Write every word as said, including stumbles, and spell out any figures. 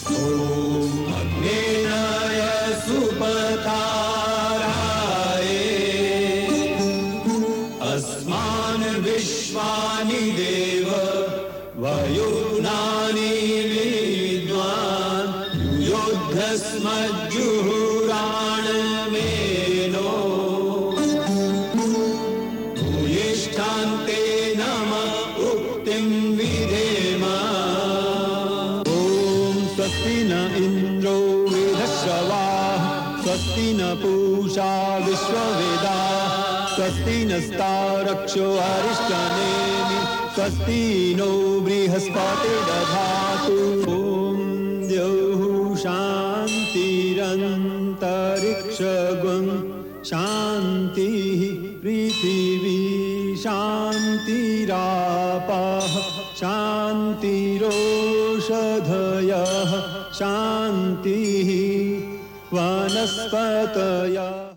ॐ अग्नेनाय सुपथाराय अस्मान् विश्वानि देव वयुनानि विद्वान् युद्धस्मज्जुहुराणमेनो भूयिष्ठान्ते नम उक्तिं विधेम। ॐ स्वस्ति न इन्द्रो वृधश्रवाः स्वस्ति न पूषा विश्ववेदाः स्वस्ति नस्तारक्षो अरिष्टनेमि स्वस्ति नो बृहस्पतिर्दधातु। ॐ द्यौः शान्तिरन्तरिक्षगुं शान्तिः पृथिवी शान्तिरापः शान्तिरोषधयः शान्तिः वनस्पतयः।